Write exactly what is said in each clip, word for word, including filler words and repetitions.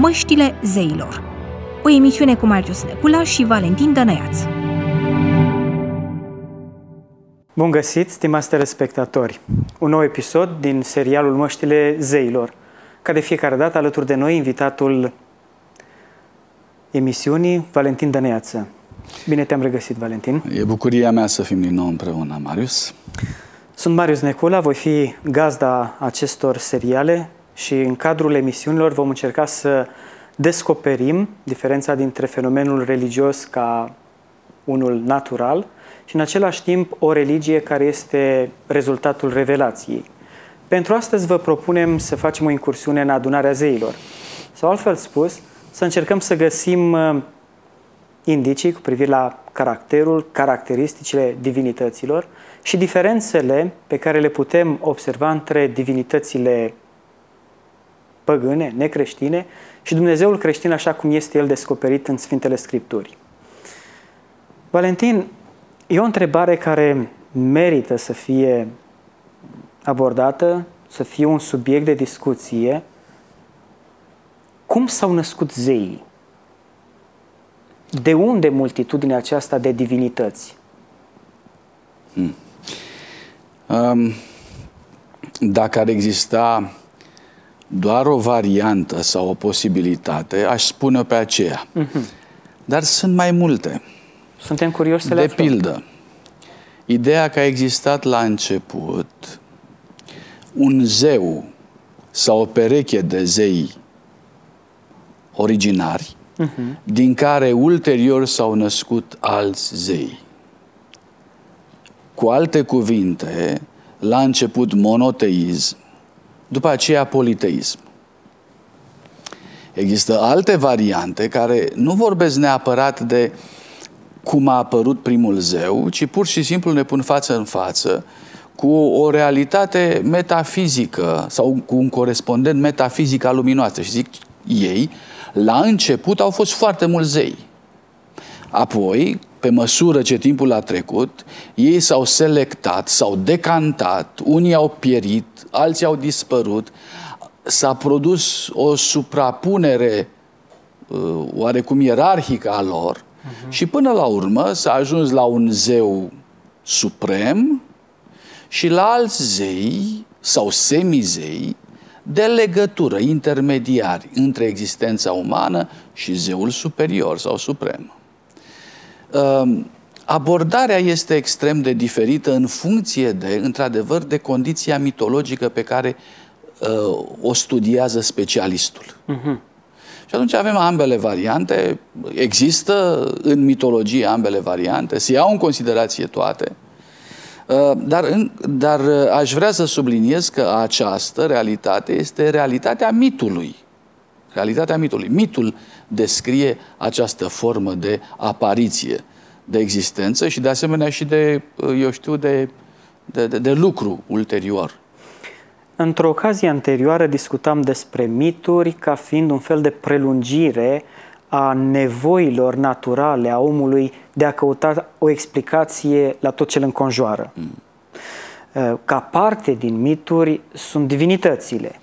Măștile zeilor. O emisiune cu Marius Necula și Valentin Dănăiaț. Bun găsit, stimați telespectatori! Un nou episod din serialul Măștile zeilor. Ca de fiecare dată, alături de noi, invitatul emisiunii, Valentin Dănăiață. Bine te-am regăsit, Valentin! E bucuria mea să fim din nou împreună, Marius. Sunt Marius Necula, voi fi gazda acestor seriale și în cadrul emisiunilor vom încerca să descoperim diferența dintre fenomenul religios ca unul natural și în același timp o religie care este rezultatul revelației. Pentru astăzi vă propunem să facem o incursiune în adunarea zeilor. Sau altfel spus, să încercăm să găsim indicii cu privire la caracterul, caracteristicile divinităților și diferențele pe care le putem observa între divinitățile păgâne, necreștine și Dumnezeul creștin așa cum este El descoperit în Sfintele Scripturi. Valentin, e o întrebare care merită să fie abordată, să fie un subiect de discuție. Cum s-au născut zeii? De unde multitudinea aceasta de divinități? Hmm. Um, dacă ar exista doar o variantă sau o posibilitate, aș spune pe aceea. Uh-huh. Dar sunt mai multe. Suntem curioși să le De aflăm. pildă, ideea că a existat la început un zeu sau o pereche de zei originari, uh-huh. din care ulterior s-au născut alți zei. Cu alte cuvinte, la început monoteism, după aceea politeism. Există alte variante care nu vorbesc neapărat de cum a apărut primul zeu, ci pur și simplu ne pun față în față cu o realitate metafizică sau cu un corespondent metafizic al lumii noastre. Și zic ei, la început au fost foarte mulți zei. Apoi, pe măsură ce timpul a trecut, ei s-au selectat, s-au decantat, unii au pierit, alții au dispărut, s-a produs o suprapunere uh, oarecum ierarhică a lor uh-huh. și până la urmă s-a ajuns la un zeu suprem și la alți zei sau semizei de legătură, intermediari între existența umană și zeul superior sau suprem. Abordarea este extrem de diferită în funcție de, într-adevăr, de condiția mitologică pe care uh, o studiază specialistul. Uh-huh. Și atunci avem ambele variante, există în mitologie ambele variante, se iau în considerație toate, uh, dar, în, dar aș vrea să subliniez că această realitate este realitatea mitului. Realitatea mitului. Mitul descrie această formă de apariție, de existență și de asemenea și de, eu știu, de, de, de, de lucru ulterior. Într-o ocazie anterioară discutam despre mituri ca fiind un fel de prelungire a nevoilor naturale a omului de a căuta o explicație la tot ce îl înconjoară. Mm. Ca parte din mituri sunt divinitățile.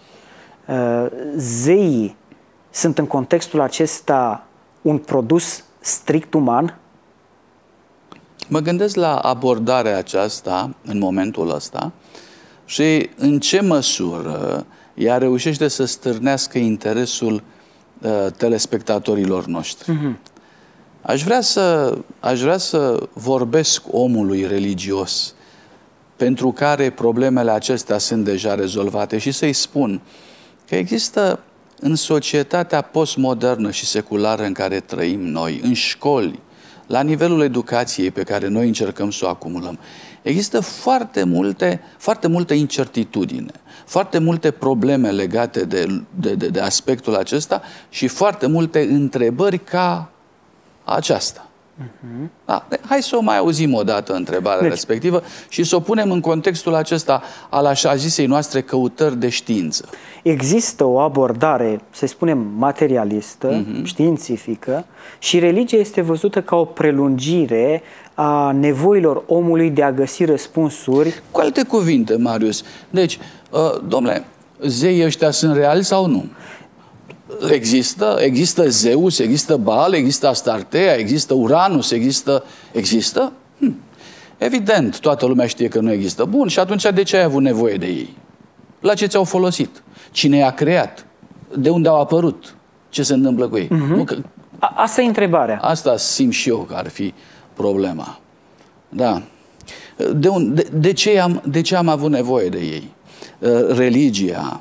Zeii sunt în contextul acesta un produs strict uman? Mă gândesc la abordarea aceasta în momentul ăsta și în ce măsură ea reușește să stârnească interesul uh, telespectatorilor noștri. Uh-huh. Aș vrea să, aș vrea să vorbesc omului religios pentru care problemele acestea sunt deja rezolvate și să-i spun că există în societatea postmodernă și seculară în care trăim noi, în școli, la nivelul educației pe care noi încercăm să o acumulăm, există foarte multe, foarte multă incertitudine, foarte multe probleme legate de, de, de, de aspectul acesta și foarte multe întrebări ca aceasta. Uh-huh. Da, hai să o mai auzim o dată întrebarea deci, respectivă și să o punem în contextul acesta al așa zisei noastre căutări de știință. Există o abordare, să spunem, materialistă, uh-huh. științifică și religia este văzută ca o prelungire a nevoilor omului de a găsi răspunsuri. Cu alte cuvinte, Marius, deci, uh, domnule, zeii ăștia sunt reali sau nu? Există, există Zeus, există Baal, există Astartea, există Uranus, există... Există? Hm. Evident, toată lumea știe că nu există. Bun, și atunci de ce ai avut nevoie de ei? La ce ți-au folosit? Cine i-a creat? De unde au apărut? Ce se întâmplă cu ei? Uh-huh. Nu, că... A, asta e întrebarea. Asta simt și eu că ar fi problema. Da. De, un, de, de, ce am, de ce am avut nevoie de ei? Religia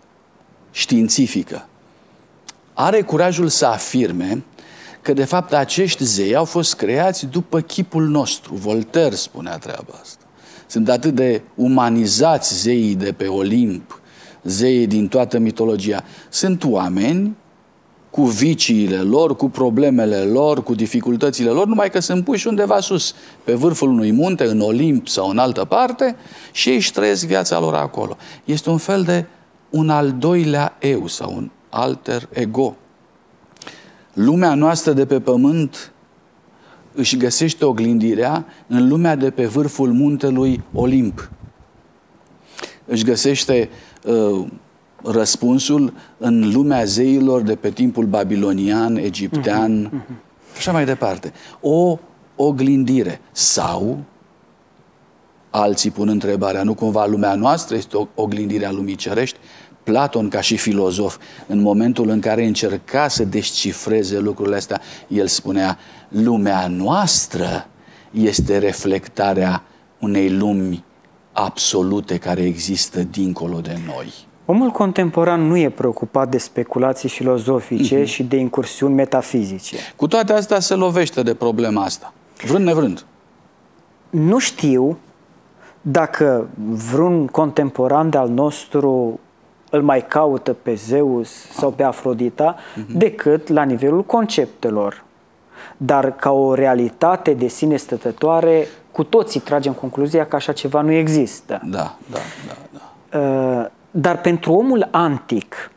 științifică are curajul să afirme că de fapt acești zei au fost creați după chipul nostru. Voltaire spunea treaba asta. Sunt atât de umanizați zeii de pe Olimp, zeii din toată mitologia. Sunt oameni cu viciile lor, cu problemele lor, cu dificultățile lor, numai că sunt puși undeva sus, pe vârful unui munte, în Olimp sau în altă parte, și ei își trăiesc viața lor acolo. Este un fel de un al doilea eu sau un alter ego. Lumea noastră de pe pământ își găsește oglindirea în lumea de pe vârful muntelui Olimp. Își găsește uh, răspunsul în lumea zeilor de pe timpul babilonian, egiptean, uh-huh. așa mai departe. O oglindire. Sau, alții pun întrebarea, nu cumva lumea noastră este o oglindire a lumii cerești? Platon, ca și filozof, în momentul în care încerca să descifreze lucrurile astea, el spunea, lumea noastră este reflectarea unei lumi absolute care există dincolo de noi. Omul contemporan nu e preocupat de speculații filozofice uh-huh. și de incursiuni metafizice. Cu toate astea se lovește de problema asta, vrând nevrând. Nu știu dacă vreun contemporan de-al nostru îl mai caută pe Zeus sau pe Afrodita, uh-huh. decât la nivelul conceptelor. Dar ca o realitate de sine stătătoare, cu toții tragem concluzia că așa ceva nu există. Da, da, da, da. Uh, dar pentru omul antic,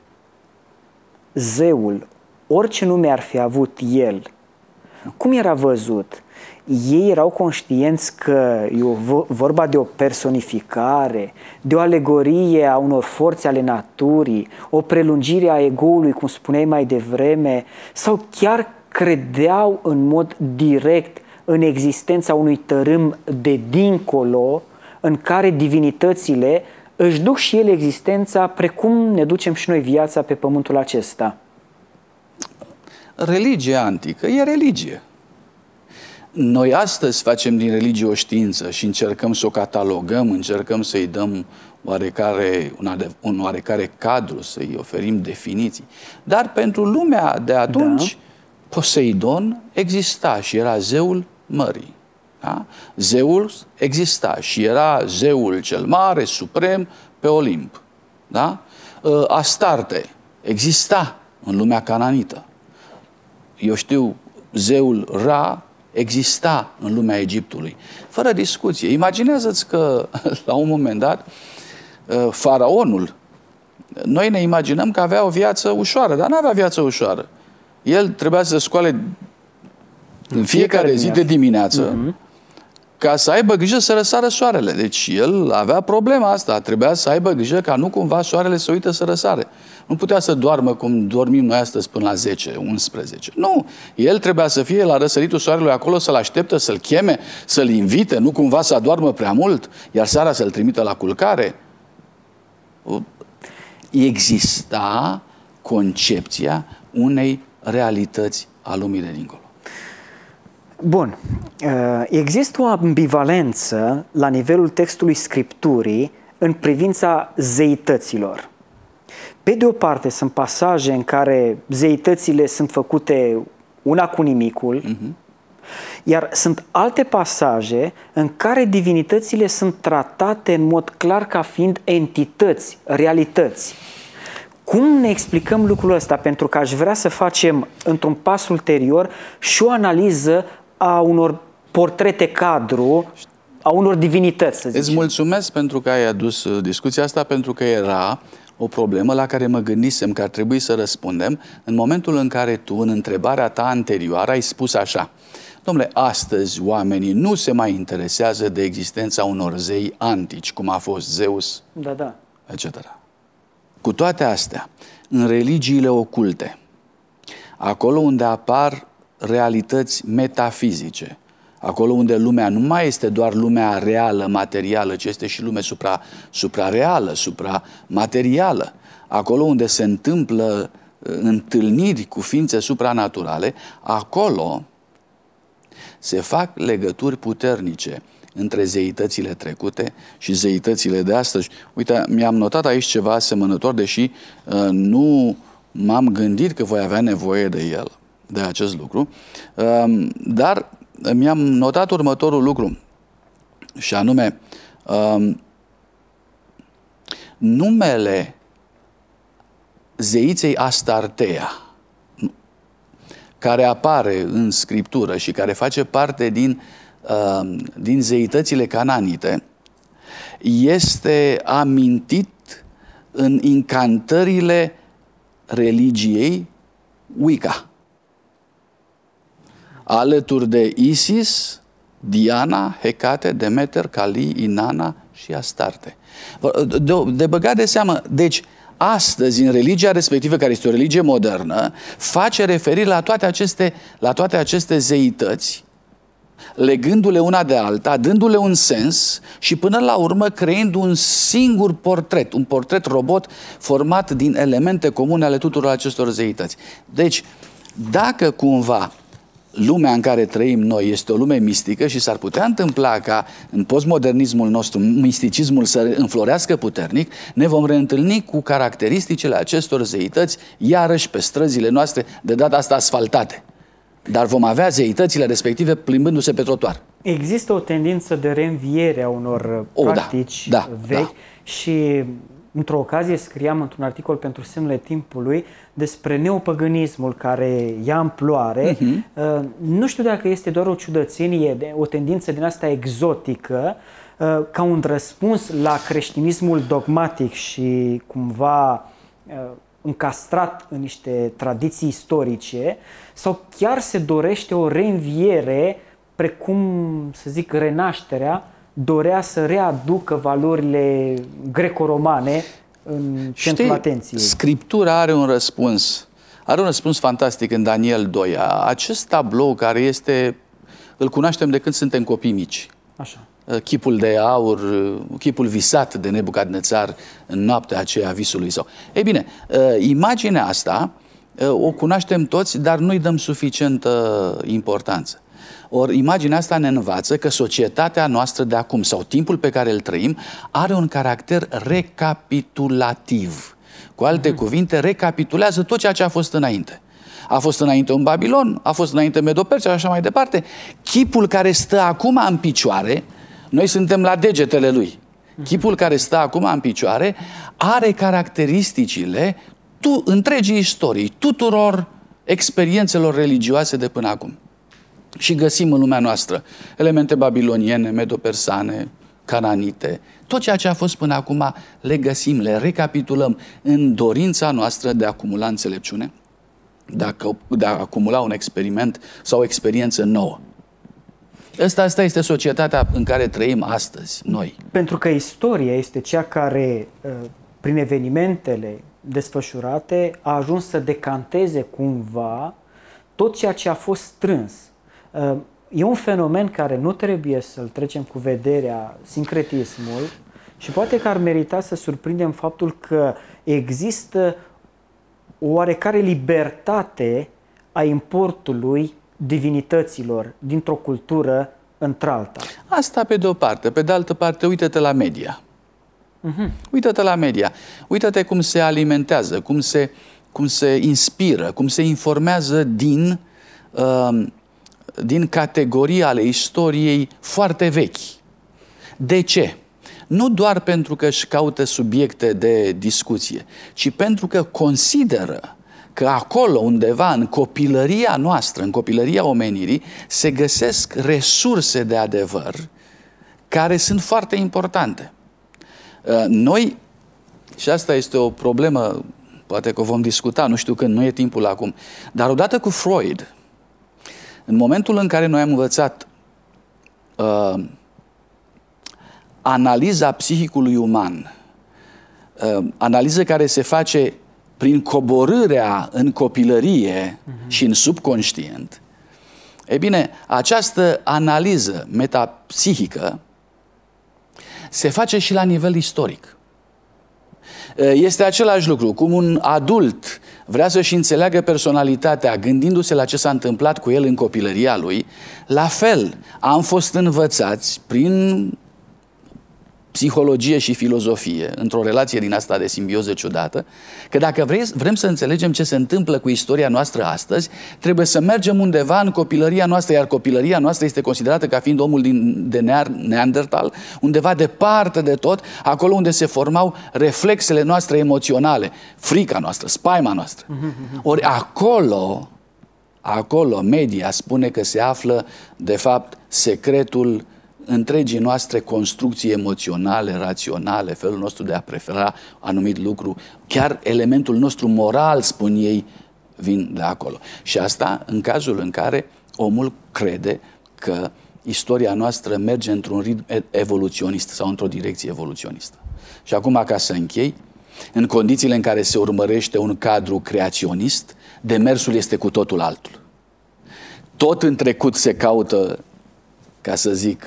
zeul, orice nume ar fi avut el, cum era văzut? Ei erau conștienți că e o, vorba de o personificare, de o alegorie a unor forțe ale naturii, o prelungire a egoului, cum spuneai mai devreme, sau chiar credeau în mod direct în existența unui tărâm de dincolo, în care divinitățile își duc și ele existența precum ne ducem și noi viața pe pământul acesta? Religia antică e religie. Noi astăzi facem din religie o știință și încercăm să o catalogăm, încercăm să-i dăm oarecare, un, adev, un oarecare cadru, să-i oferim definiții. Dar pentru lumea de atunci, da. Poseidon exista și era zeul mării. Da? Zeul exista și era zeul cel mare, suprem, pe Olimp. Da? Astarte exista în lumea cananită. Eu știu, zeul Ra exista în lumea Egiptului. Fără discuție. Imaginează-ți că, la un moment dat, faraonul, noi ne imaginăm că avea o viață ușoară, dar nu avea viață ușoară. El trebuia să scoale în fiecare, fiecare zi de dimineață uh-huh. ca să aibă grijă să răsară soarele. Deci el avea problema asta. Trebuia să aibă grijă ca nu cumva soarele să uită să răsare. Nu putea să doarmă cum dormim noi astăzi până la zece, unsprezece. Nu. El trebuia să fie la răsăritul soarelui acolo, să-l așteptă, să-l cheme, să-l invite, nu cumva să adoarmă prea mult, iar seara să-l trimită la culcare. Exista concepția unei realități a lumii de dincolo. Bun. Există o ambivalență la nivelul textului Scripturii în privința zeităților. Pe de o parte sunt pasaje în care zeitățile sunt făcute una cu nimicul, uh-huh. iar sunt alte pasaje în care divinitățile sunt tratate în mod clar ca fiind entități, realități. Cum ne explicăm lucrul ăsta? Pentru că aș vrea să facem într-un pas ulterior și o analiză a unor portrete cadru, a unor divinități, să zicem. Îți mulțumesc pentru că ai adus discuția asta, pentru că era o problemă la care mă gândisem că ar trebui să răspundem în momentul în care tu, în întrebarea ta anterioară, ai spus așa: dom'le, astăzi oamenii nu se mai interesează de existența unor zei antici, cum a fost Zeus, da, da. et cetera. Cu toate astea, în religiile oculte, acolo unde apar realități metafizice, acolo unde lumea nu mai este doar lumea reală, materială, ci este și lume supra, suprareală, supramaterială, acolo unde se întâmplă întâlniri cu ființe supranaturale, acolo se fac legături puternice între zeitățile trecute și zeitățile de astăzi. Uite, mi-am notat aici ceva asemănător, deși uh, nu m-am gândit că voi avea nevoie de el, de acest lucru, uh, dar mi-am notat următorul lucru, și anume, uh, numele zeiței Astartea, care apare în Scriptură și care face parte din, uh, din zeitățile cananite, este amintit în incantările religiei Wicca, alături de Isis, Diana, Hecate, Demeter, Kali, Inanna și Astarte. De, de băgat de seamă, deci, astăzi, în religia respectivă, care este o religie modernă, face referire la toate aceste, la toate aceste zeități, legându-le una de alta, dându-le un sens și până la urmă creând un singur portret, un portret robot format din elemente comune ale tuturor acestor zeități. Deci, dacă cumva lumea în care trăim noi este o lume mistică și s-ar putea întâmpla ca în postmodernismul nostru misticismul să înflorească puternic, ne vom reîntâlni cu caracteristicile acestor zeități iarăși pe străzile noastre, de data asta asfaltate. Dar vom avea zeitățile respective plimbându-se pe trotuar. Există o tendință de reînviere a unor o, practici da, vechi, da. Și într-o ocazie scriam într-un articol pentru Semnele Timpului despre neopăgânismul care ia amploare. Uh-huh. Uh, nu știu dacă este doar o ciudățenie, o tendință din asta exotică, uh, ca un răspuns la creștinismul dogmatic și cumva uh, încastrat în niște tradiții istorice, sau chiar se dorește o reînviere, precum, să zic, renașterea dorea să readucă valorile greco-romane în centrul atenției. Scriptura are un răspuns. Are un răspuns fantastic în Daniel doi. Acest tablou care este, îl cunoaștem de când suntem copii mici. Așa. Chipul de aur, chipul visat de Nebucadnețar în noaptea aceea visului său. Ei bine, imaginea asta o cunoaștem toți, dar nu-i dăm suficientă importanță. Ori imaginea asta ne învață că societatea noastră de acum sau timpul pe care îl trăim are un caracter recapitulativ. Cu alte mm. cuvinte, recapitulează tot ceea ce a fost înainte. A fost înainte un Babilon, a fost înainte Medo-Persia și așa mai departe. Chipul care stă acum în picioare, noi suntem la degetele lui. Chipul care stă acum în picioare are caracteristicile tu, întregii istorii, tuturor experiențelor religioase de până acum. Și găsim în lumea noastră elemente babiloniene, medo-persane, cananite. Tot ceea ce a fost până acum le găsim, le recapitulăm în dorința noastră de a acumula înțelepciune, de a, de a acumula un experiment sau o experiență nouă. Asta, asta este societatea în care trăim astăzi, noi. Pentru că istoria este cea care, prin evenimentele desfășurate, a ajuns să decanteze cumva tot ceea ce a fost strâns. E un fenomen care nu trebuie să-l trecem cu vederea, sincretismul, și poate că ar merita să surprindem faptul că există o oarecare libertate a importului divinităților dintr-o cultură într-alta. Asta pe de o parte. Pe de altă parte, uite-te la media. Uh-huh. Uită-te la media. Uită-te cum se alimentează, cum se, cum se inspiră, cum se informează din... Uh, din categorii ale istoriei foarte vechi. De ce? Nu doar pentru că își caută subiecte de discuție, ci pentru că consideră că acolo undeva în copilăria noastră, în copilăria omenirii, se găsesc resurse de adevăr care sunt foarte importante. Noi, și asta este o problemă, poate că o vom discuta, nu știu când, nu e timpul acum, dar odată cu Freud, în momentul în care noi am învățat uh, analiza psihicului uman, uh, analiză care se face prin coborârea în copilărie uh-huh. și în subconștient, e bine, această analiză metapsihică se face și la nivel istoric. Este același lucru, cum un adult vrea să-și înțeleagă personalitatea gândindu-se la ce s-a întâmplat cu el în copilăria lui, la fel am fost învățați prin psihologie și filozofie, într-o relație din asta de simbioză ciudată, că dacă vrei, vrem să înțelegem ce se întâmplă cu istoria noastră astăzi, trebuie să mergem undeva în copilăria noastră, iar copilăria noastră este considerată ca fiind omul din, de Neandertal, undeva departe de tot, acolo unde se formau reflexele noastre emoționale, frica noastră, spaima noastră. Ori acolo, acolo media spune că se află, de fapt, secretul întregii noastre construcții emoționale, raționale, felul nostru de a prefera anumit lucru, chiar elementul nostru moral, spun ei, vin de acolo. Și asta în cazul în care omul crede că istoria noastră merge într-un ritm evoluționist sau într-o direcție evoluționistă. Și acum, ca să închei, în condițiile în care se urmărește un cadru creaționist, demersul este cu totul altul. Tot în trecut se caută, ca să zic,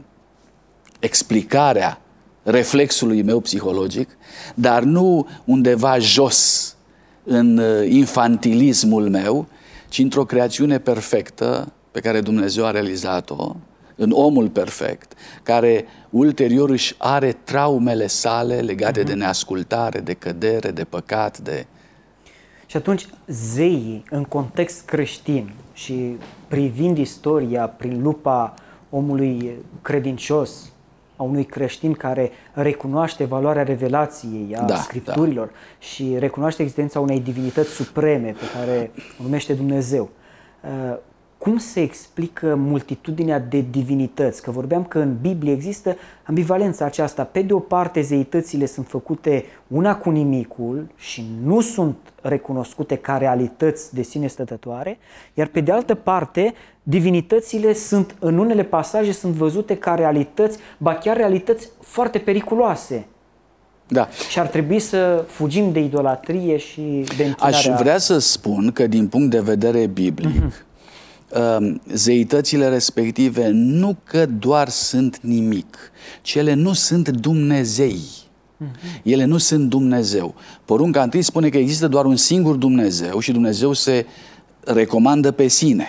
explicarea reflexului meu psihologic, dar nu undeva jos în infantilismul meu, ci într-o creațiune perfectă pe care Dumnezeu a realizat-o, în omul perfect, care ulterior își are traumele sale legate uh-huh. de neascultare, de cădere, de păcat, de... Și atunci zeii, în context creștin și privind istoria prin lupa omului credincios, a unui creștin care recunoaște valoarea revelației, a da, Scripturilor da. și recunoaște existența unei divinități supreme pe care o numește Dumnezeu. Cum se explică multitudinea de divinități? Că vorbeam că în Biblie există ambivalența aceasta. Pe de o parte, zeitățile sunt făcute una cu nimicul și nu sunt recunoscute ca realități de sine stătătoare, iar pe de altă parte, divinitățile sunt, în unele pasaje, sunt văzute ca realități, ba chiar realități foarte periculoase. Da. Și ar trebui să fugim de idolatrie și de închinarea... Aș vrea să spun că din punct de vedere biblic, uh-huh. zeitățile respective nu că doar sunt nimic, ci ele nu sunt Dumnezei. Uh-huh. Ele nu sunt Dumnezeu. Porunca întâi spune că există doar un singur Dumnezeu și Dumnezeu se recomandă pe sine.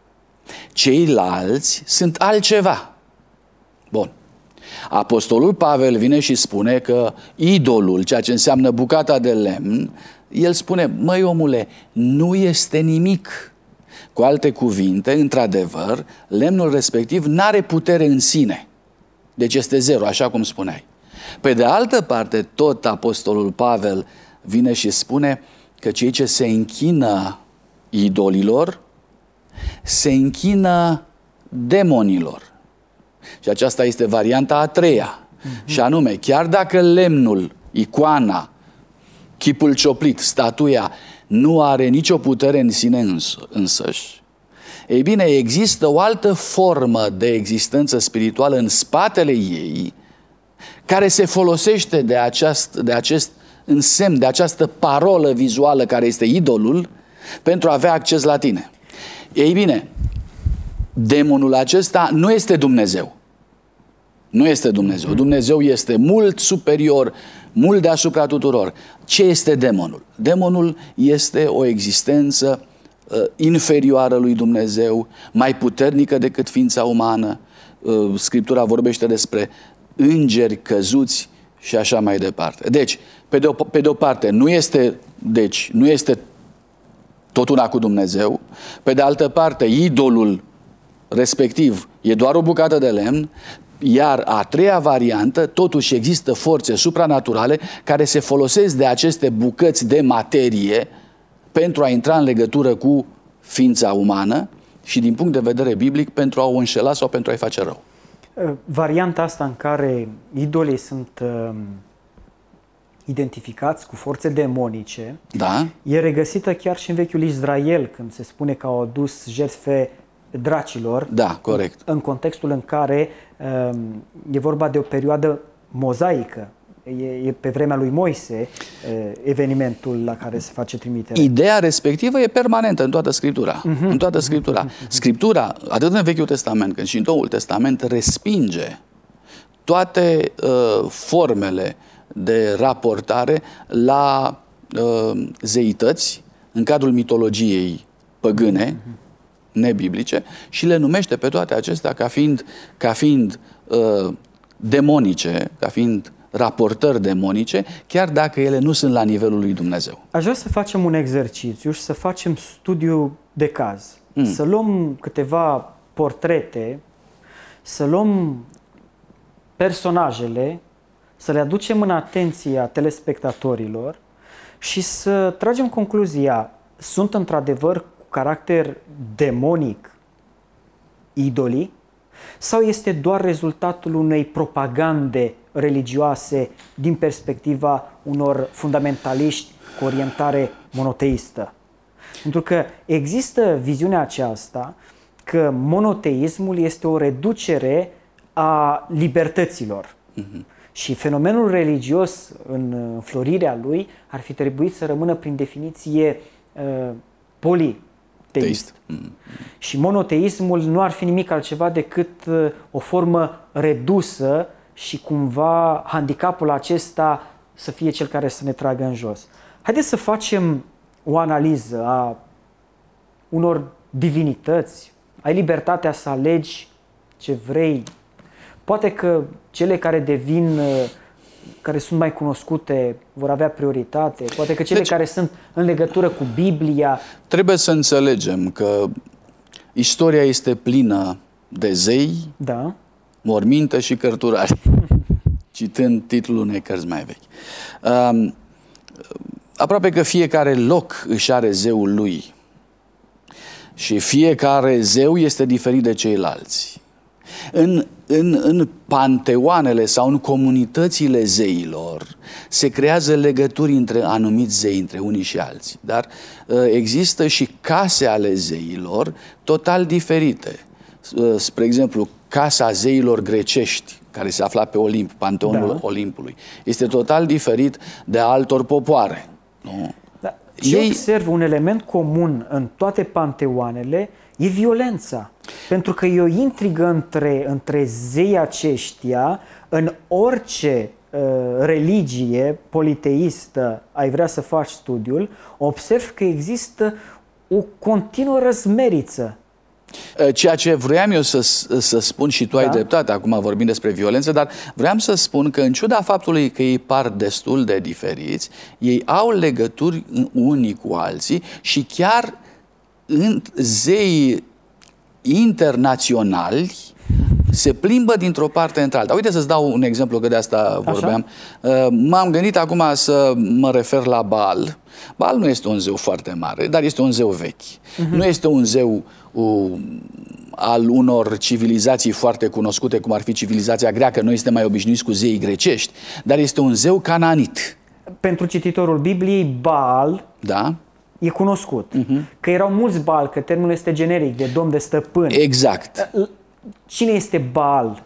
Ceilalți sunt altceva. Bun. Apostolul Pavel vine și spune că idolul, ceea ce înseamnă bucata de lemn, el spune, măi omule, nu este nimic. Cu alte cuvinte, într-adevăr, lemnul respectiv n-are putere în sine. Deci este zero, așa cum spuneai. Pe de altă parte, tot apostolul Pavel vine și spune că cei ce se închină idolilor, se închină demonilor. Și aceasta este varianta a treia. Mm-hmm. Și anume, chiar dacă lemnul, icoana, chipul cioplit, statuia, nu are nicio putere în sine îns- însăși, ei bine, există o altă formă de existență spirituală în spatele ei, care se folosește de, aceast, de acest însemn, de această parolă vizuală care este idolul, pentru a avea acces la tine. Ei bine, demonul acesta nu este Dumnezeu. Nu este Dumnezeu. Dumnezeu este mult superior, mult deasupra tuturor. Ce este demonul? Demonul este o existență uh, inferioară lui Dumnezeu, mai puternică decât ființa umană. Uh, Scriptura vorbește despre îngeri căzuți și așa mai departe. Deci, pe de o, pe de o parte, nu este, deci, nu este tot una cu Dumnezeu. Pe de altă parte, idolul respectiv e doar o bucată de lemn. Iar a treia variantă, totuși există forțe supranaturale care se folosesc de aceste bucăți de materie pentru a intra în legătură cu ființa umană și din punct de vedere biblic pentru a o înșela sau pentru a-i face rău. Varianta asta în care idolii sunt uh, identificați cu forțe demonice, da? E regăsită chiar și în vechiul Israel, când se spune că au adus jertfe dracilor. Da, corect. În contextul în care um, e vorba de o perioadă mozaică. e, e pe vremea lui Moise evenimentul la care se face trimitere. Ideea respectivă e permanentă în toată Scriptura. Uh-huh. În toată Scriptura. Scriptura, atât în Vechiul Testament cât și în Noul Testament, respinge toate uh, formele de raportare la uh, zeități în cadrul mitologiei păgâne, nebiblice, și le numește pe toate acestea ca fiind, ca fiind uh, demonice, ca fiind raportări demonice, chiar dacă ele nu sunt la nivelul lui Dumnezeu. Aș vrea să facem un exercițiu și să facem studiu de caz. Mm. Să luăm câteva portrete, să luăm personajele, să le aducem în atenția telespectatorilor și să tragem concluzia: sunt într-adevăr cu caracter demonic idolii sau este doar rezultatul unei propagande religioase din perspectiva unor fundamentaliști cu orientare monoteistă? Pentru că există viziunea aceasta că monoteismul este o reducere a libertăților. Uh-huh. Și fenomenul religios în înflorirea lui ar fi trebuit să rămână prin definiție uh, politeist. Mm. Și monoteismul nu ar fi nimic altceva decât uh, o formă redusă și cumva handicapul acesta să fie cel care să ne tragă în jos. Haideți să facem o analiză a unor divinități. Ai libertatea să alegi ce vrei. Poate că cele care devin, care sunt mai cunoscute, vor avea prioritate. Poate că cele deci, care sunt în legătură cu Biblia. Trebuie să înțelegem că istoria este plină de zei, da, morminte și cărturari, citând titlul unei cărți mai vechi. Um, aproape că fiecare loc își are zeul lui și fiecare zeu este diferit de ceilalți. În, în, în panteoanele sau în comunitățile zeilor se creează legături între anumiți zei, între unii și alții. Dar uh, există și case ale zeilor total diferite. Uh, spre exemplu, casa zeilor grecești, care se afla pe Olimp, panteonul da. Olimpului, este total diferit de altor popoare. Nu? Da. Și Ei... observ un element comun în toate panteoanele, e violența. Pentru că e o intrigă între, între zei aceștia, în orice uh, religie politeistă ai vrea să faci studiul, observ că există o continuă răzmeriță. Ceea ce vreau eu să, să spun, și tu da? ai dreptate, acum vorbim despre violență, dar vreau să spun că în ciuda faptului că ei par destul de diferiți, ei au legături unii cu alții și chiar în zei internaționali se plimbă dintr-o parte într-alta. Uite să-ți dau un exemplu, că de asta vorbeam. Așa? M-am gândit acum să mă refer la Baal. Baal nu este un zeu foarte mare, dar este un zeu vechi. Uh-huh. Nu este un zeu uh, al unor civilizații foarte cunoscute, cum ar fi civilizația greacă. Noi suntem mai obișnuiți cu zeii grecești, dar este un zeu cananit. Pentru cititorul Bibliei, Baal... Da? E cunoscut. Uh-huh. Că erau mulți Baal, că termenul este generic, de domn, de stăpân. Exact. Cine este Baal?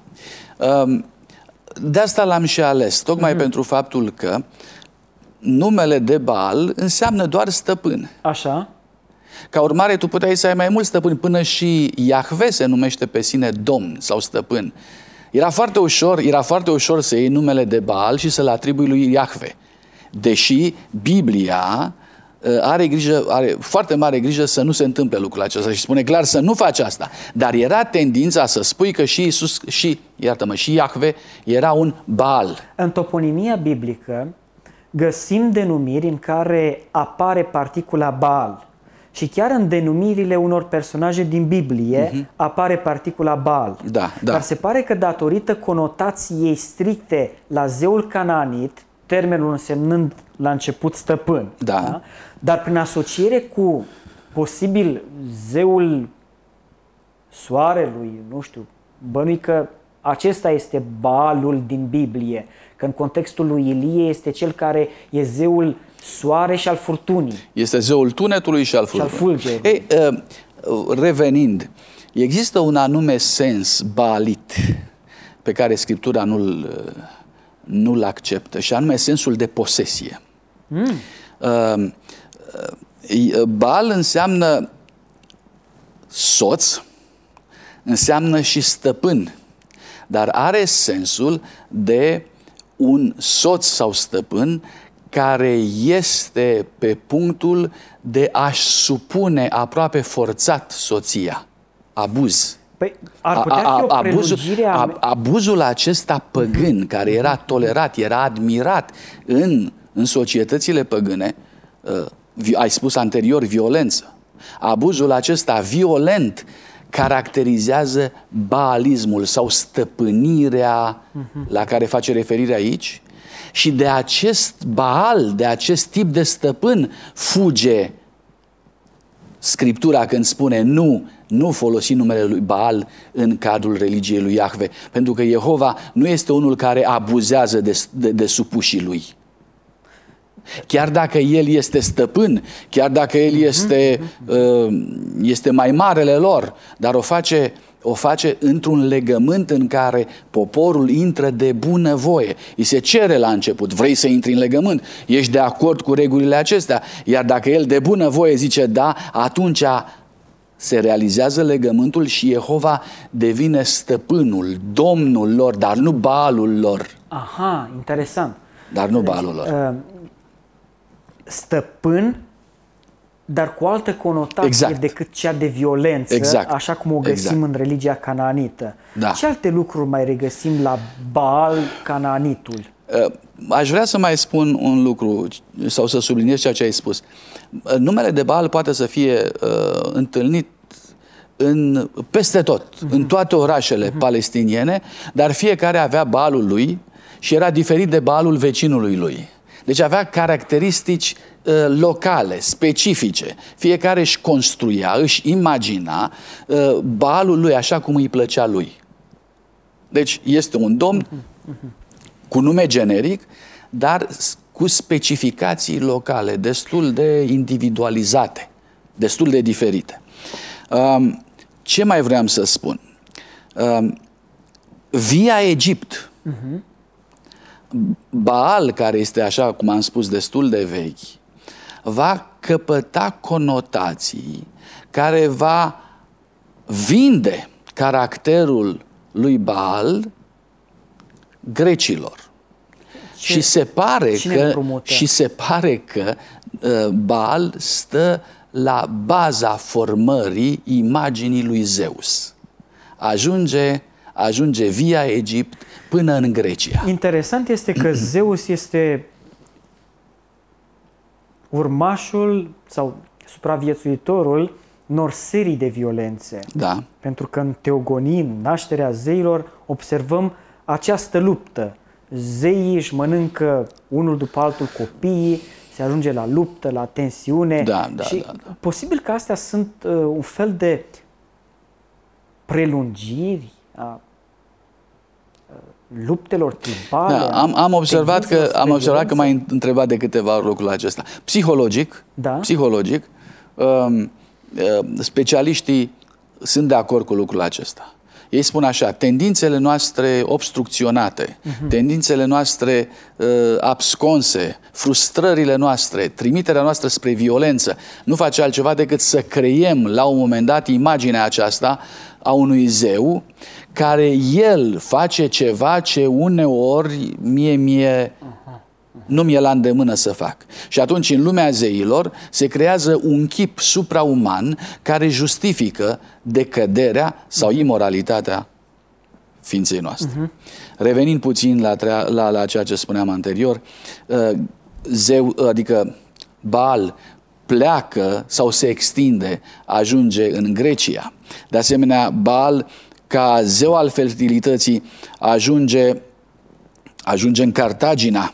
De asta l-am și ales, tocmai uh-huh. pentru faptul că numele de Baal înseamnă doar stăpân. Așa. Ca urmare, tu puteai să ai mai mulți stăpâni, până și Iahve se numește pe sine domn sau stăpân. Era foarte ușor, era foarte ușor să iei numele de Baal și să-l atribui lui Iahve. Deși Biblia are grijă, are foarte mare grijă să nu se întâmple lucrul acesta și spune clar să nu faci asta. Dar era tendința să spui că și Iisus, și, iartă-mă, și Iahve era un Baal. În toponimia biblică găsim denumiri în care apare particula Baal. Și chiar în denumirile unor personaje din Biblie uh-huh. apare particula Baal. Da, da. Dar se pare că datorită conotației stricte la zeul cananit, termenul însemnând la început stăpân, da. Da? Dar prin asociere cu posibil zeul soarelui, nu știu, bănui că acesta este Baalul din Biblie, că în contextul lui Ilie este cel care e zeul soare și al furtunii. Este zeul tunetului și al furtunii. Și al fulgerului. Ei, revenind, există un anume sens baalit pe care Scriptura nu-l nu-l acceptă, și anume sensul de posesie. Mm. Uh, Baal înseamnă soț, înseamnă și stăpân, dar are sensul de un soț sau stăpân care este pe punctul de a-și supune aproape forțat soția. Abuz. Păi, ar putea fi o prelungire a... abuzul, abuzul acesta păgân, care era tolerat, era admirat în, în societățile păgâne, uh, ai spus anterior violență. Abuzul acesta violent caracterizează baalismul sau stăpânirea uh-huh. la care face referire aici, și de acest Baal, de acest tip de stăpân fuge Scriptura când spune nu, nu folosi numele lui Baal în cadrul religiei lui Iahve, pentru că Jehova nu este unul care abuzează de, de, de supușii lui. Chiar dacă el este stăpân, chiar dacă el este, uh, este mai marele lor, dar o face, o face într-un legământ în care poporul intră de bunăvoie. Îi se cere la început, vrei să intri în legământ? Ești de acord cu regulile acestea? Iar dacă el de bunăvoie zice da, atunci se realizează legământul și Jehova devine stăpânul, domnul lor, dar nu Baalul lor. Aha, interesant. Dar nu Baalul lor. Uh, stăpân, dar cu altă conotație exact. decât cea de violență, exact. așa cum o găsim exact. în religia canaanită. Da. Ce alte lucruri mai regăsim la Baal canaanitul? Aș vrea să mai spun un lucru sau să subliniez ceea ce ai spus. Numele de Baal poate să fie uh, întâlnit în, peste tot, uh-huh. în toate orașele uh-huh. palestiniene, dar fiecare avea Baalul lui și era diferit de Baalul vecinului lui. Deci avea caracteristici uh, locale, specifice. Fiecare își construia, își imagina uh, Baalul lui așa cum îi plăcea lui. Deci este un domn cu nume generic, dar cu specificații locale, destul de individualizate, destul de diferite. Um, ce mai vreau să spun? Um, via Egipt, uh-huh. Baal, care este, așa cum am spus, destul de vechi, va căpăta conotații care va vinde caracterul lui Baal grecilor. Ce, și se pare că și se pare că uh, Baal stă la baza formării imaginii lui Zeus. Ajunge ajunge via Egipt până în Grecia. Interesant este că Zeus este urmașul sau supraviețuitorul unor serii de violențe. Da. Pentru că în Teogonie, în nașterea zeilor, observăm această luptă. Zeii își mănâncă unul după altul copiii, se ajunge la luptă, la tensiune. Da, da, și da, da. posibil că astea sunt uh, un fel de prelungiri a luptelor tribale. Da, am, am observat că am observat că m-ai întrebat de câteva ori lucrul acesta. Psihologic, da? psihologic, um, specialiștii sunt de acord cu lucrul acesta. Ei spun așa: tendințele noastre obstrucționate, uh-huh. tendințele noastre uh, absconse, frustrările noastre, trimiterea noastră spre violență nu face altceva decât să creiem la un moment dat imaginea aceasta a unui zeu care el face ceva ce uneori mie, mie nu mi-e la îndemână să fac. Și atunci în lumea zeilor se creează un chip suprauman care justifică decăderea sau imoralitatea ființei noastre. Uh-huh. Revenind puțin la, la, la ceea ce spuneam anterior, zeu, adică Baal pleacă sau se extinde, ajunge în Grecia. De asemenea, Baal, ca zeu al fertilității, ajunge, ajunge în Cartagina.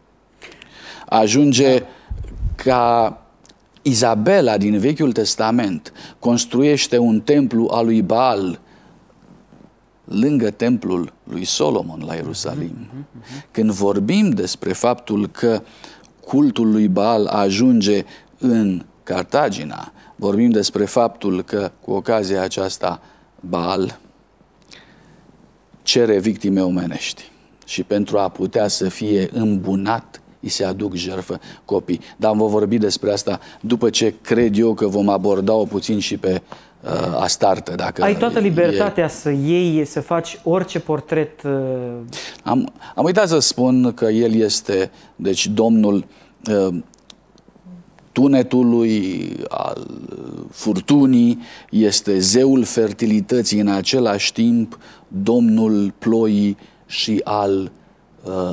Ajunge ca Izabela din Vechiul Testament, construiește un templu al lui Baal lângă templul lui Solomon la Ierusalim. Când vorbim despre faptul că cultul lui Baal ajunge în Cartagina, vorbim despre faptul că cu ocazia aceasta Baal cere victime omenești. și pentru a putea să fie îmbunat, îi se aduc jertfă copii. Dar vom vorbi despre asta după ce cred eu că vom aborda-o puțin și pe uh, Astarte. Dacă ai toată libertatea e... să iei, să faci orice portret. Uh... Am, am uitat să spun că el este, deci, domnul uh, tunetului, al furtunii, este zeul fertilității, în același timp domnul ploii și al uh,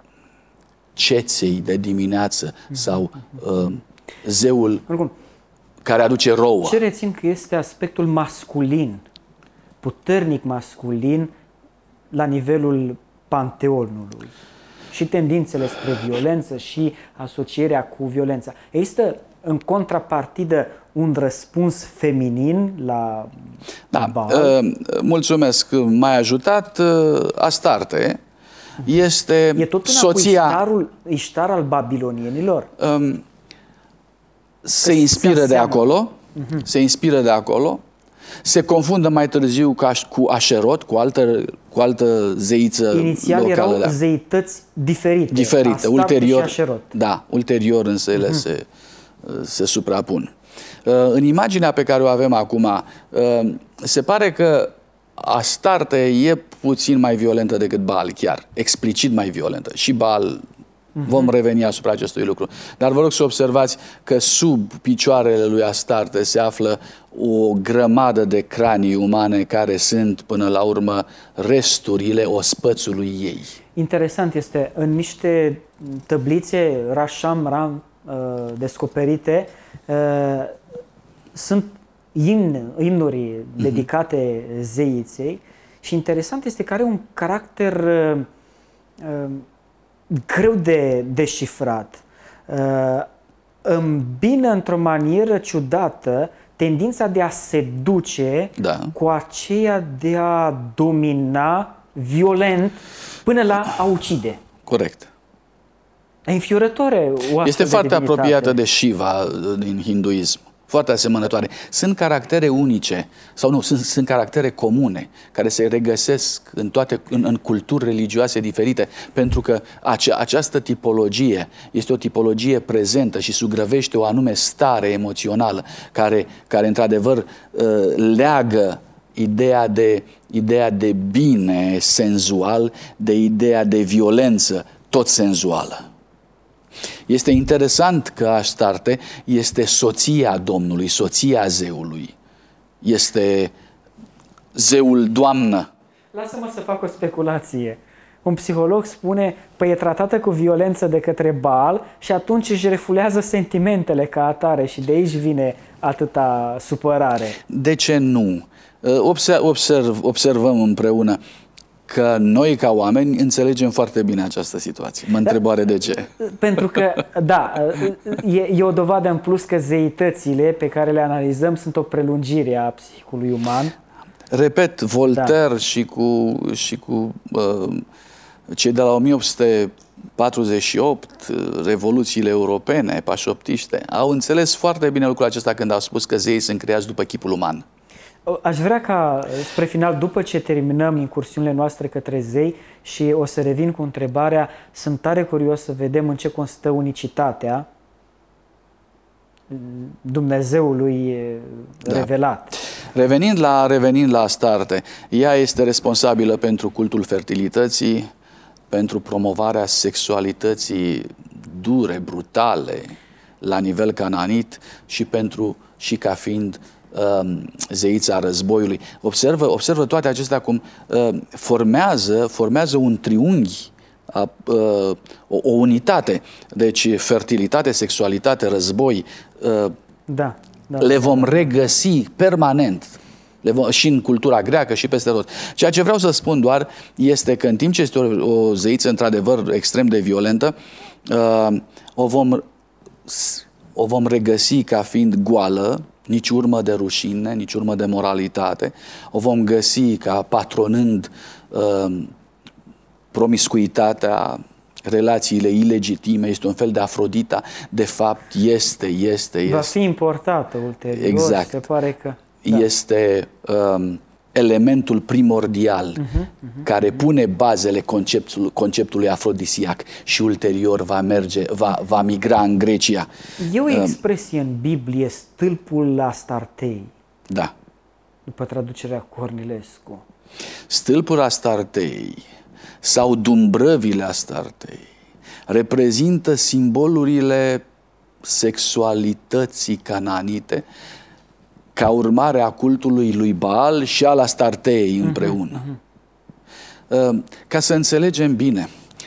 ceței de dimineață sau uh, zeul Oricum, care aduce rouă. ce rețin că este aspectul masculin, puternic masculin, la nivelul panteonului și tendințele spre violență și asocierea cu violența. Există în contrapartidă un răspuns feminin la Da, Baal? uh, mulțumesc, m-ai ajutat. Uh, Astarte este E tot una soția... cu Iștarul, Iștar al babilonienilor? Um, se inspiră de acolo, uh-huh. se inspiră de acolo, se confundă mai târziu ca, cu Așerot, cu altă, cu altă zeiță Inițial locală. erau zeități diferite. Diferite, Astarte ulterior, și Așerot. da, ulterior însă ele uh-huh. se, se suprapun. În imaginea pe care o avem acum, se pare că Astarte e puțin mai violentă decât Baal, chiar, explicit mai violentă. Și Baal, vom reveni asupra acestui lucru. Dar vă rog să observați că sub picioarele lui Astarte se află o grămadă de cranii umane care sunt, până la urmă, resturile ospățului ei. Interesant este, în niște tăblițe Rasham Ram uh, descoperite, uh, sunt imn, imnuri uh-huh. dedicate zeiței și interesant este că are un caracter uh, uh, greu de deșifrat. Uh, îmbină într-o manieră ciudată tendința de a seduce da. cu aceea de a domina violent până la a ucide. Corect. E înfiorătoare o Este de foarte divinitate. apropiată de Shiva din hinduism. Foarte asemănătoare. Sunt caractere unice, sau nu, sunt, sunt caractere comune, care se regăsesc în toate, în, în culturi religioase diferite, pentru că ace, această tipologie este o tipologie prezentă și sugrăvește o anume stare emoțională, care, care într-adevăr leagă ideea de, ideea de bine senzual de ideea de violență tot senzuală. Este interesant că Astarte este soția Domnului, soția zeului. Este zeul doamnă. Lasă-mă să fac o speculație. Un psiholog spune, păi e tratată cu violență de către Baal și atunci își refulează sentimentele ca atare și de aici vine atâta supărare. De ce nu? Observ, observ, observăm împreună că noi, ca oameni, înțelegem foarte bine această situație. Mă întreb oare de ce? Pentru că, da, e, e o dovadă în plus că zeitățile pe care le analizăm sunt o prelungire a psihicului uman. Repet, Voltaire da. și cu, și cu uh, cei de la o mie opt sute patruzeci și opt, revoluțiile europene, pașoptiște, au înțeles foarte bine lucrul acesta când au spus că zeii sunt creați după chipul uman. Aș vrea ca, spre final, după ce terminăm incursiunile noastre către zei și o să revin cu întrebarea, sunt tare curios să vedem în ce constă unicitatea Dumnezeului da. revelat. Revenind la, revenind la Astarte, ea este responsabilă pentru cultul fertilității, pentru promovarea sexualității dure, brutale, la nivel cananit și, pentru, și ca fiind zeița războiului. Observă, observă toate acestea cum uh, formează, formează un triunghi, uh, uh, o, o unitate. Deci fertilitate, sexualitate, război, uh, da, da, le vom regăsi permanent. Le vom, și în cultura greacă și peste tot. Ceea ce vreau să spun doar este că în timp ce este o, o zeiță într-adevăr extrem de violentă, uh, o, vom, o vom regăsi ca fiind goală, nici urmă de rușine, nici urmă de moralitate. O vom găsi ca patronând uh, promiscuitatea, relațiile ilegitime, este un fel de Afrodita. De fapt, este, este, este. Va fi importată ulterior, exact. se pare că... Da. Este, um, elementul primordial uh-huh, uh-huh, care pune bazele conceptului, conceptului afrodisiac și ulterior va merge, va, va migra în Grecia. E o expresie în Biblie, stâlpul Astartei. Da. După traducerea Cornilescu. Stâlpul Astartei sau dumbrăvile Astartei reprezintă simbolurile sexualității canaanite ca urmare a cultului lui Baal și al Astarteei împreună. Uh-huh, uh-huh. Ca să înțelegem bine,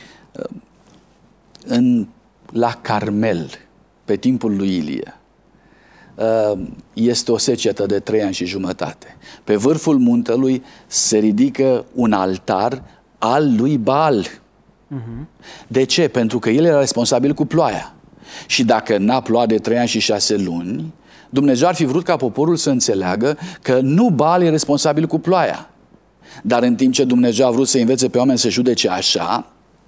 în, la Carmel, pe timpul lui Ilie, este o secetă de trei ani și jumătate. Pe vârful muntelui se ridică un altar al lui Baal. Uh-huh. De ce? Pentru că el era responsabil cu ploaia. Și dacă n-a plouat de trei ani și șase luni, Dumnezeu ar fi vrut ca poporul să înțeleagă că nu Baal e responsabil cu ploaia. Dar în timp ce Dumnezeu a vrut să învețe pe oameni să judece așa,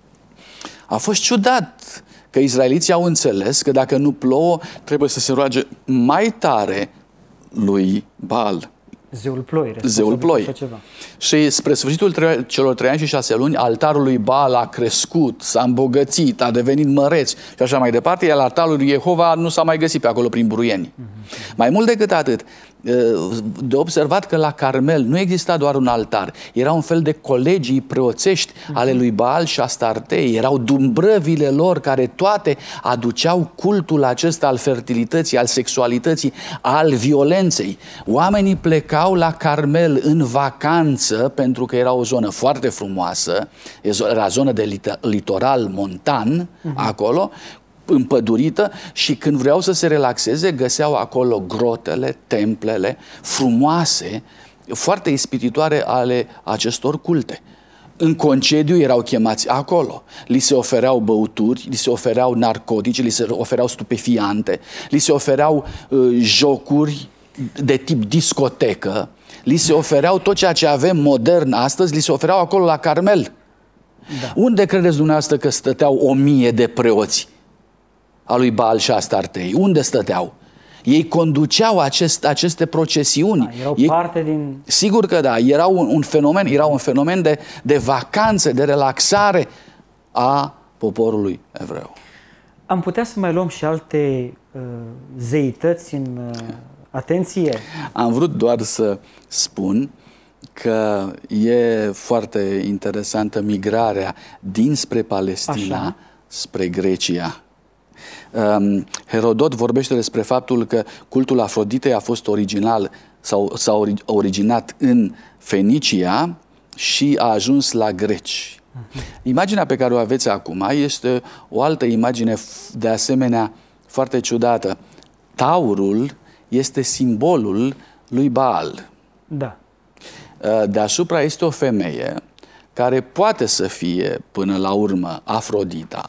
a fost ciudat că izraeliții au înțeles că dacă nu plouă, trebuie să se roage mai tare lui Baal. Zeul ploi. Zeul ploi. Și spre sfârșitul tre- celor trei ani și șase luni, altarul lui Baal a crescut, s-a îmbogățit, a devenit măreț și așa mai departe, iar altarul lui Jehova nu s-a mai găsit pe acolo prin buruieni. Mm-hmm. Mai mult decât atât, de observat că la Carmel nu exista doar un altar, era un fel de colegii preoțești mm-hmm. ale lui Baal și Astartei, erau dumbrăvile lor care toate aduceau cultul acesta al fertilității, al sexualității, al violenței. Oamenii plecau la Carmel în vacanță pentru că era o zonă foarte frumoasă, era zonă de litoral montan mm-hmm. acolo, împădurită, și când vreau să se relaxeze, găseau acolo grotele, templele frumoase, foarte ispititoare ale acestor culte. În concediu erau chemați acolo. Li se ofereau băuturi, li se ofereau narcotice, li se ofereau stupefiante, li se ofereau uh, jocuri de tip discotecă, li se ofereau tot ceea ce avem modern astăzi, li se ofereau acolo la Carmel. Da. Unde credeți dumneavoastră că stăteau o mie de preoți a lui Baal și Astartei? Unde stăteau? Ei conduceau acest, aceste procesiuni. Da, erau Ei, parte din... Sigur că da, era un, un fenomen, era un fenomen de, de vacanțe, de relaxare a poporului evreu. Am putea să mai luăm și alte uh, zeități în uh, atenție? Am vrut doar să spun că e foarte interesantă migrarea dinspre Palestina Așa. spre Grecia. Herodot vorbește despre faptul că cultul Afroditei a fost original sau s-a originat în Fenicia și a ajuns la greci. Imaginea pe care o aveți acum este o altă imagine de asemenea foarte ciudată. Taurul este simbolul lui Baal. Da. Deasupra este o femeie care poate să fie până la urmă Afrodita.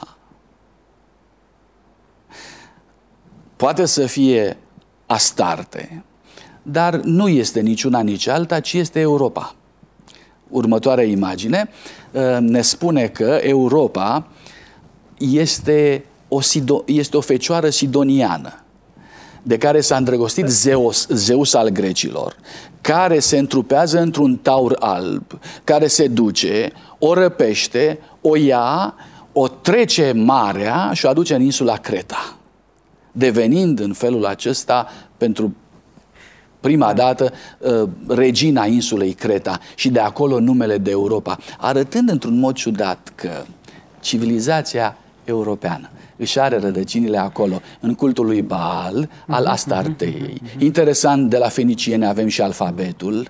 Poate să fie Astarte, dar nu este nici una, nici alta, ci este Europa. Următoarea imagine ne spune că Europa este o, Sido- este o fecioară sidoniană, de care s-a îndrăgostit Zeus, Zeus al grecilor, care se întrupează într-un taur alb, care se duce, o răpește, o ia, o trece marea și o aduce în insula Creta, devenind în felul acesta pentru prima dată regina insulei Creta și de acolo numele de Europa, arătând într-un mod ciudat că civilizația europeană își are rădăcinile acolo, în cultul lui Baal, al Astartei. Interesant, de la fenicieni avem și alfabetul.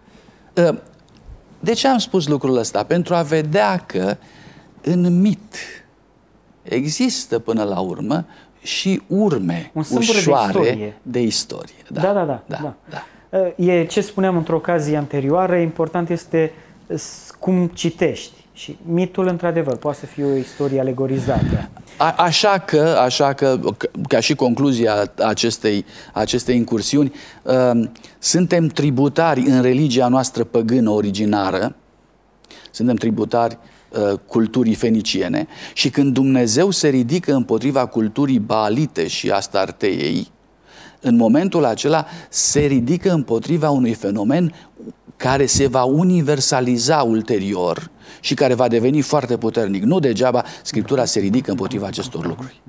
De ce am spus lucrul ăsta? Pentru a vedea că în mit există până la urmă și urme ușoare de istorie. De istorie. Da, da, da, da, da, da. E ce spuneam într-o ocazie anterioară, important este cum citești. Și mitul, într-adevăr, poate să fie o istorie alegorizată. A, așa că, așa că, ca și concluzia acestei, acestei incursiuni, uh, suntem tributari în religia noastră păgână originară, suntem tributari uh, culturii feniciene, și când Dumnezeu se ridică împotriva culturii baalite și astarteiei, în momentul acela se ridică împotriva unui fenomen care se va universaliza ulterior și care va deveni foarte puternic. Nu degeaba Scriptura se ridică împotriva acestor lucruri.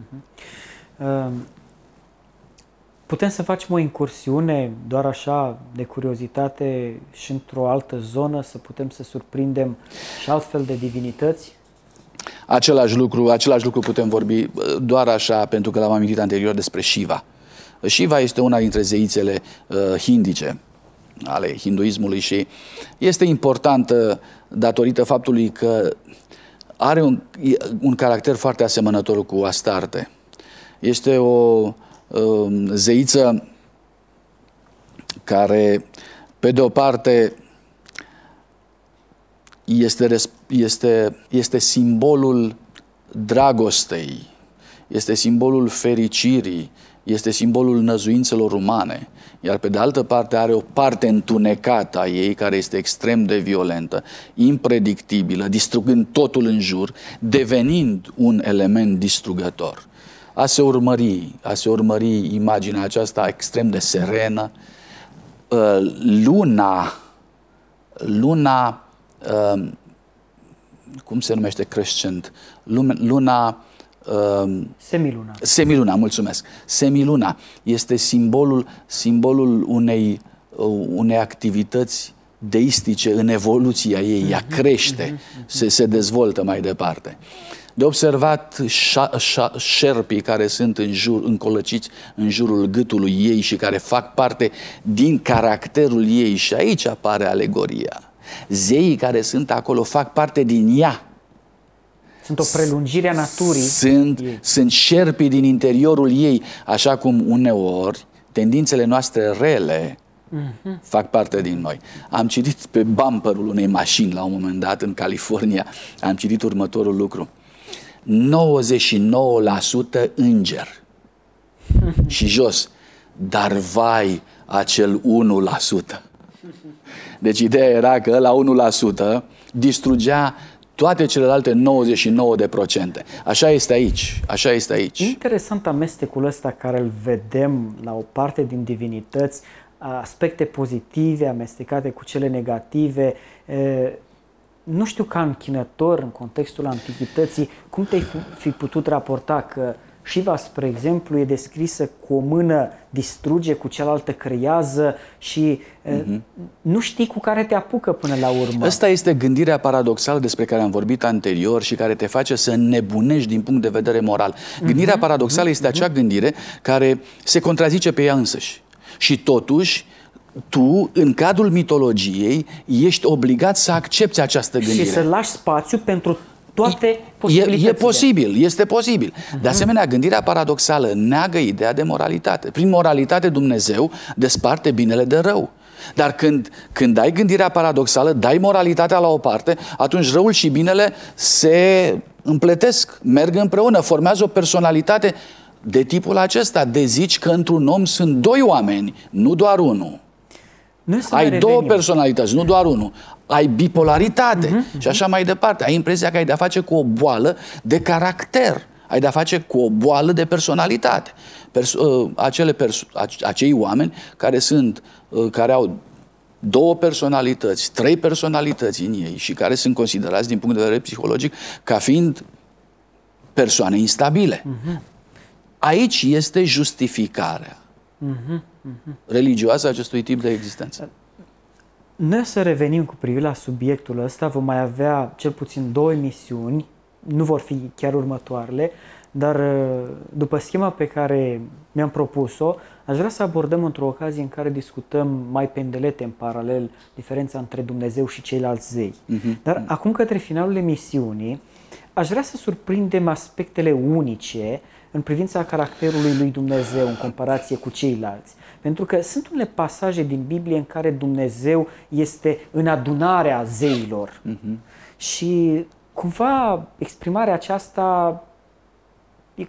Putem să facem o incursiune doar așa de curiozitate și într-o altă zonă, să putem să surprindem și altfel de divinități? Același lucru, același lucru putem vorbi doar așa, pentru că l-am amintit anterior despre Shiva. Shiva este una dintre zeițele uh, hindice ale hinduismului și este importantă datorită faptului că are un, un caracter foarte asemănător cu Astarte. Este o uh, zeiță care, pe de o parte, este, este, este simbolul dragostei, este simbolul fericirii, este simbolul năzuințelor umane, iar pe de altă parte are o parte întunecată a ei care este extrem de violentă, impredictibilă, distrugând totul în jur, devenind un element distrugător. A se urmări, a se urmări imaginea aceasta extrem de serenă, luna, luna, cum se numește crescent, luna, Semiluna. Semiluna, mulțumesc. Semiluna este simbolul, simbolul unei, unei activități deistice în evoluția ei. Ea crește, se, se dezvoltă mai departe. De observat șa, șa, șerpii care sunt în jur, încolăciți în jurul gâtului ei și care fac parte din caracterul ei, și aici apare alegoria. Zeii care sunt acolo fac parte din ea. Sunt o prelungire a naturii. Sunt, sunt șerpii din interiorul ei, așa cum uneori tendințele noastre rele uh-huh. fac parte din noi. Am citit pe bumperul unei mașini la un moment dat în California, am citit următorul lucru. nouăzeci și nouă la sută înger. Și jos, dar vai acel unu la sută. Deci ideea era că la unu la sută distrugea toate celelalte nouăzeci și nouă de procente. Așa este aici. Așa este aici. Interesant amestecul ăsta care îl vedem la o parte din divinități, aspecte pozitive amestecate cu cele negative. Nu știu, ca închinător, în contextul antichității, cum te-ai fi putut raporta că Shiva, spre exemplu, e descrisă cu o mână distruge, cu cealaltă creează și uh-huh. nu știi cu care te apucă până la urmă. Asta este gândirea paradoxală despre care am vorbit anterior și care te face să înnebunești din punct de vedere moral. Gândirea uh-huh. paradoxală uh-huh. este acea gândire care se contrazice pe ea însăși. Și totuși, tu, în cadrul mitologiei, ești obligat să accepti această gândire. Și să lași spațiu pentru toate posibilitățile. E, e posibil, este posibil. Uh-huh. De asemenea, gândirea paradoxală neagă ideea de moralitate. Prin moralitate Dumnezeu desparte binele de rău. Dar când, când ai gândirea paradoxală, dai moralitatea la o parte, atunci răul și binele se împletesc, merg împreună, formează o personalitate de tipul acesta. De zici că într-un om sunt doi oameni, nu doar unul. Ai două personalități, nu doar unul. Ai bipolaritate uh-huh, uh-huh. și așa mai departe. Ai impresia că ai de-a face cu o boală de caracter. Ai de-a face cu o boală de personalitate. Perso- uh, acele perso- ace- acei oameni care sunt, uh, care au două personalități, trei personalități în ei și care sunt considerați din punct de vedere psihologic ca fiind persoane instabile. Uh-huh. Aici este justificarea uh-huh, uh-huh. religioasă a acestui tip de existență. Noi să revenim cu privire la subiectul ăsta, vom mai avea cel puțin două emisiuni, nu vor fi chiar următoarele, dar după schema pe care mi-am propus-o, aș vrea să abordăm într-o ocazie în care discutăm mai pendelete în paralel diferența între Dumnezeu și ceilalți zei. Uh-huh. Dar acum, către finalul emisiunii, aș vrea să surprindem aspectele unice în privința caracterului lui Dumnezeu în comparație cu ceilalți. Pentru că sunt unele pasaje din Biblie în care Dumnezeu este în adunarea zeilor. Uh-huh. Și cumva exprimarea aceasta e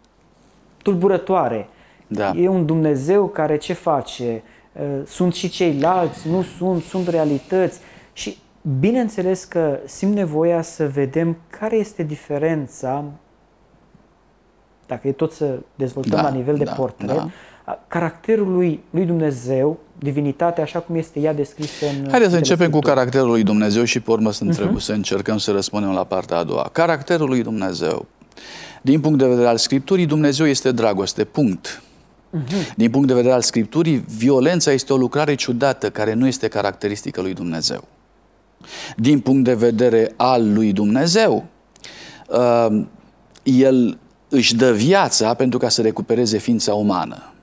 tulburătoare. Da. E un Dumnezeu care ce face? Sunt și ceilalți, nu sunt, sunt realități. Și bineînțeles că simt nevoia să vedem care este diferența, dacă e tot să dezvoltăm da, la nivel de da, portret, da. caracterul lui, lui Dumnezeu, divinitatea așa cum este ea descrisă în... Haideți să începem cu caracterul lui Dumnezeu și pe urmă să, întreb, uh-huh. să încercăm să răspundem la partea a doua. Caracterul lui Dumnezeu. Din punct de vedere al Scripturii, Dumnezeu este dragoste, punct. Uh-huh. Din punct de vedere al Scripturii, violența este o lucrare ciudată care nu este caracteristică lui Dumnezeu. Din punct de vedere al lui Dumnezeu, uh, El își dă viața pentru ca să recupereze ființa umană.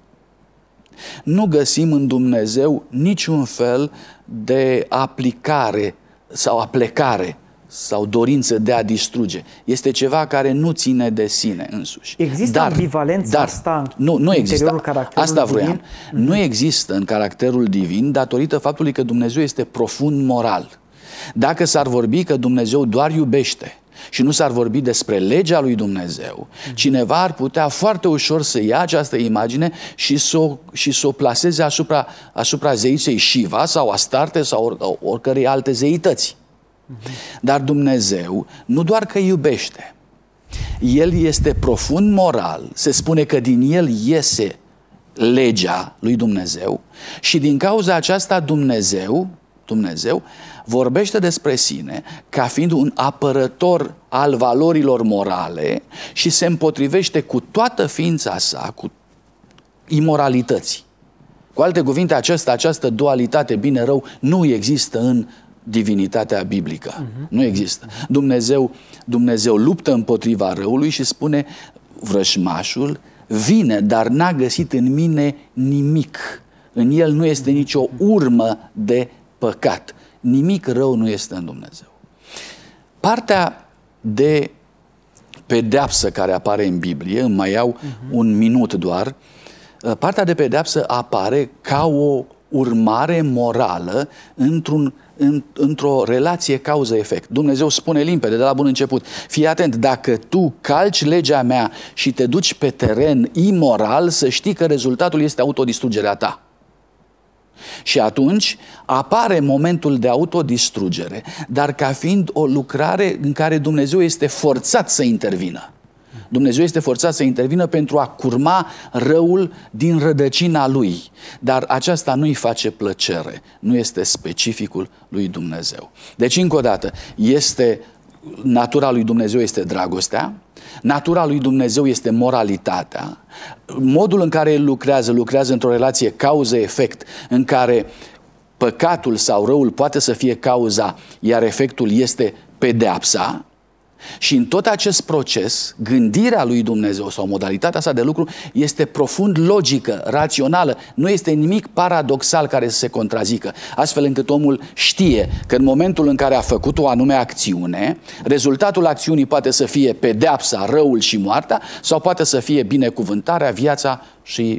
Nu găsim în Dumnezeu niciun fel de aplicare sau aplecare sau dorință de a distruge. Este ceva care nu ține de sine însuși. Există dar, ambivalența dar, asta în nu, nu există. Asta vroiam. Divin? Nu există în caracterul divin datorită faptului că Dumnezeu este profund moral. Dacă s-ar vorbi că Dumnezeu doar iubește și nu s-ar vorbi despre legea lui Dumnezeu, cineva ar putea foarte ușor să ia această imagine și să o, și să o plaseze asupra, asupra zeiței Shiva sau Astarte sau or, oricărei alte zeități. Dar Dumnezeu nu doar că iubește, El este profund moral, se spune că din El iese legea lui Dumnezeu și din cauza aceasta Dumnezeu, Dumnezeu vorbește despre sine ca fiind un apărător al valorilor morale și se împotrivește cu toată ființa sa, cu imoralității. Cu alte cuvinte, această, această dualitate bine-rău nu există în divinitatea biblică. Uh-huh. Nu există. Dumnezeu, Dumnezeu luptă împotriva răului și spune: vrăjmașul vine, dar n-a găsit în mine nimic. În el nu este nicio urmă de păcat. Nimic rău nu este în Dumnezeu. Partea de pedeapsă care apare în Biblie, îmi mai iau uh-huh. un minut doar, partea de pedeapsă apare ca o urmare morală într-un, în, într-o relație cauză-efect. Dumnezeu spune limpede de la bun început: fii atent, dacă tu calci legea mea și te duci pe teren imoral, să știi că rezultatul este autodistrugerea ta. Și atunci apare momentul de autodistrugere, dar ca fiind o lucrare în care Dumnezeu este forțat să intervină. Dumnezeu este forțat să intervină pentru a curma răul din rădăcina lui. Dar aceasta nu îi face plăcere, nu este specificul lui Dumnezeu. Deci, încă o dată, este, natura lui Dumnezeu este dragostea, natura lui Dumnezeu este moralitatea, modul în care El lucrează, lucrează într-o relație cauză-efect, în care păcatul sau răul poate să fie cauza, iar efectul este pedeapsa. Și în tot acest proces, gândirea lui Dumnezeu sau modalitatea sa de lucru este profund logică, rațională, nu este nimic paradoxal care să se contrazică, astfel încât omul știe că în momentul în care a făcut o anume acțiune, rezultatul acțiunii poate să fie pedeapsa, răul și moartea, sau poate să fie binecuvântarea, viața și...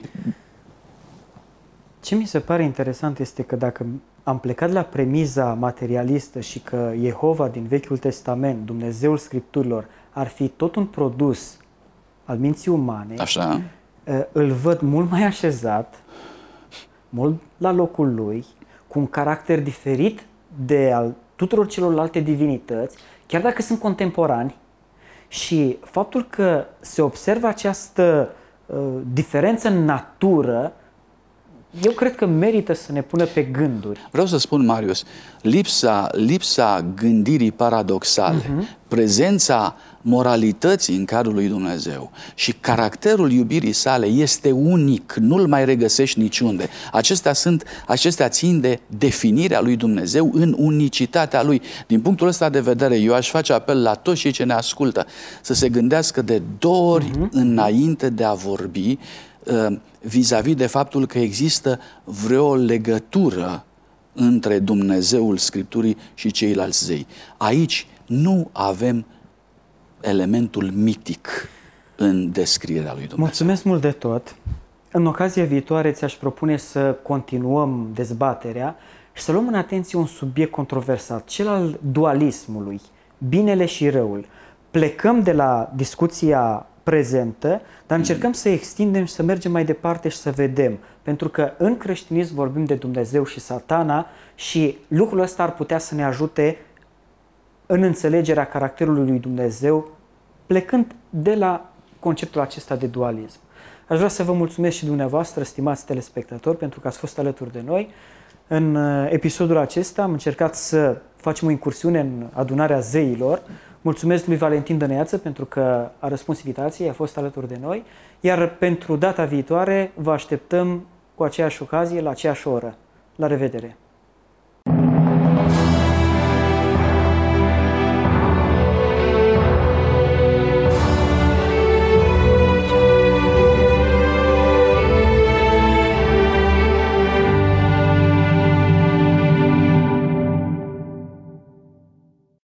Ce mi se pare interesant este că dacă am plecat la premiza materialistă și că Jehova din Vechiul Testament, Dumnezeul Scripturilor, ar fi tot un produs al minții umane, așa, îl văd mult mai așezat, mult la locul lui, cu un caracter diferit de al tuturor celorlalte divinități, chiar dacă sunt contemporani. Și faptul că se observă această uh, diferență în natură, eu cred că merită să ne pună pe gânduri. Vreau să spun, Marius, lipsa, lipsa gândirii paradoxale, uh-huh. prezența moralității în cadrul lui Dumnezeu și caracterul iubirii sale este unic, nu-l mai regăsești niciunde. Acestea, sunt, acestea țin de definirea lui Dumnezeu în unicitatea lui. Din punctul ăsta de vedere, eu aș face apel la toți cei ce ne ascultă să se gândească de două ori uh-huh. înainte de a vorbi vis-a-vis de faptul că există vreo legătură între Dumnezeul Scripturii și ceilalți zei. Aici nu avem elementul mitic în descrierea lui Dumnezeu. Mulțumesc mult de tot. În ocazia viitoare ți-aș propune să continuăm dezbaterea și să luăm în atenție un subiect controversat, cel al dualismului, binele și răul. Plecăm de la discuția prezentă, dar încercăm să extindem și să mergem mai departe și să vedem. Pentru că în creștinism vorbim de Dumnezeu și Satana și lucrul ăsta ar putea să ne ajute în înțelegerea caracterului lui Dumnezeu, plecând de la conceptul acesta de dualism. Aș vrea să vă mulțumesc și dumneavoastră, stimați telespectatori, pentru că ați fost alături de noi. În episodul acesta am încercat să facem o incursiune în adunarea zeilor. Mulțumesc lui Valentin Dăneață pentru că a răspuns invitației, a fost alături de noi, iar pentru data viitoare vă așteptăm cu aceeași ocazie, la aceeași oră. La revedere!